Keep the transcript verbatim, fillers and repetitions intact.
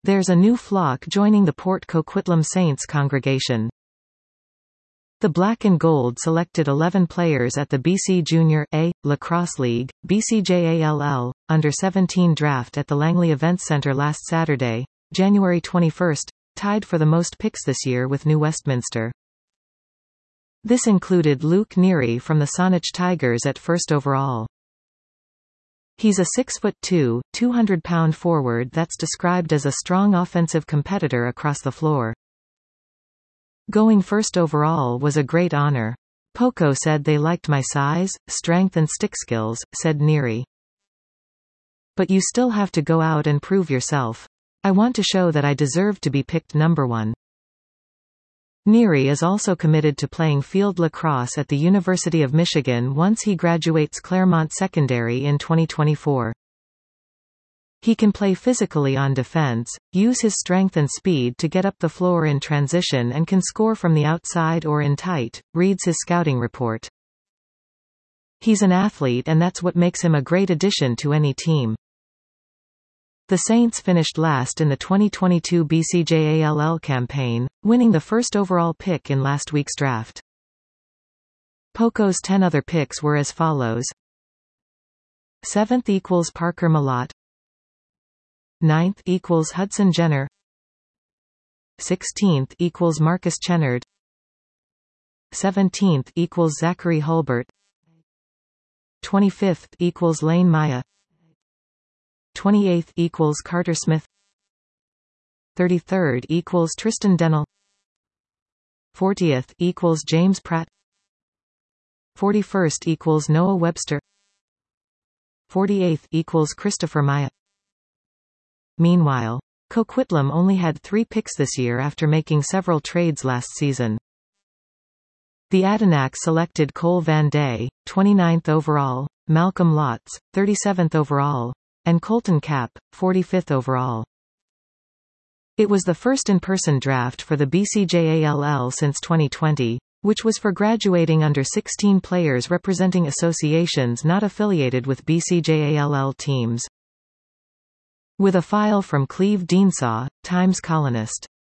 There's a new flock joining the Port Coquitlam Saints congregation. The Black and Gold selected eleven players at the B C Junior A Lacrosse League, B C J A L L, under seventeen draft at the Langley Events Centre last Saturday, January twenty-first, tied for the most picks this year with New Westminster. This included Luke Neary from the Saanich Tigers at first overall. He's a six foot two, two hundred pound forward that's described as a strong offensive competitor across the floor. Going first overall was a great honor. Poco said they liked my size, strength and stick skills, said Neary. But you still have to go out and prove yourself. I want to show that I deserve to be picked number one. Neary is also committed to playing field lacrosse at the University of Michigan once he graduates Claremont Secondary in twenty twenty-four. He can play physically on defense, use his strength and speed to get up the floor in transition and can score from the outside or in tight, reads his scouting report. He's an athlete and that's what makes him a great addition to any team. The Saints finished last in the twenty twenty-two B C J A L L campaign, winning the first overall pick in last week's draft. Poco's ten other picks were as follows. seventh equals Parker Malott. ninth equals Hudson Jenner. sixteenth equals Marcus Chennard. seventeenth equals Zachary Hulbert. twenty-fifth equals Lane Maya. twenty-eighth equals Carter Smith. thirty-third equals Tristan Dennell. fortieth equals James Pratt. forty-first equals Noah Webster. forty-eighth equals Christopher Maya. Meanwhile, Coquitlam only had three picks this year after making several trades last season. The Adirondacks selected Cole Van Day, twenty-ninth overall, Malcolm Lotz, thirty-seventh overall, and Colton Kapp, forty-fifth overall. It was the first in-person draft for the B C J A L L since twenty twenty, which was for graduating under sixteen players representing associations not affiliated with B C J A L L teams. With a file from Cleve Diensaw, Times columnist.